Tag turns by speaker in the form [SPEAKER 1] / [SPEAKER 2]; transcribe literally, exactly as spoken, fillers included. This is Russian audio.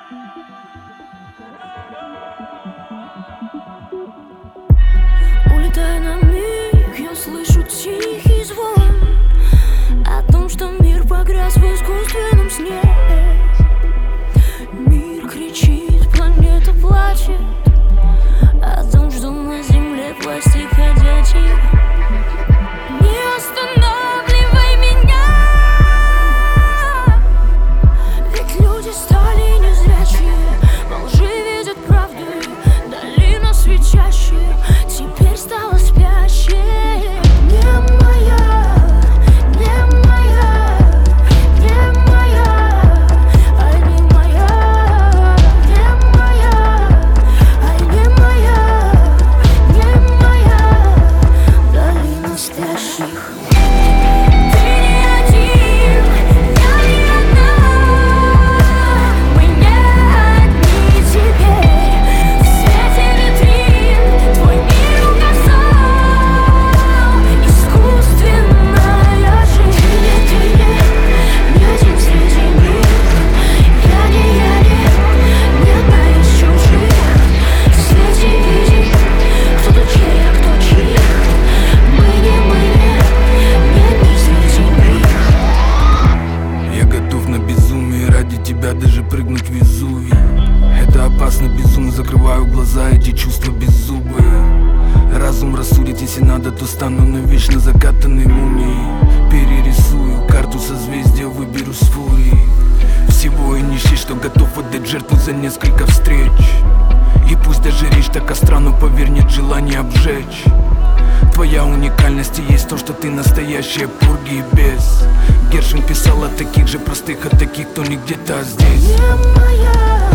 [SPEAKER 1] Улетая на миг, я слышу тихий звон о том, что мир погряз в искусственном сне. Мир кричит, планета плачет о том, что на земле пластик ходячий. Не останавливай меня, ведь люди стали незрячие, во лжи видят правду, долина свечащая теперь стала спящей. Не моя, не моя, не моя, ай, не моя, не моя, ай, не моя, не моя долина спящих.
[SPEAKER 2] Даже прыгнуть в Везувий. Это опасно, безумно закрываю глаза, эти чувства беззубые. Разум рассудит, если надо, то стану навечно закатанной мумией. Перерисую карту созвездия, выберу с фурией всего и не счесть, что готов отдать жертву за несколько встреч. И пусть даже речь так остра, но поверь, нет желания обжечь. Твоя уникальность и есть то, что ты настоящая, пурги и бес. Гершвин писал о таких же простых, о таких, кто не где-то, а здесь.
[SPEAKER 1] Не моя.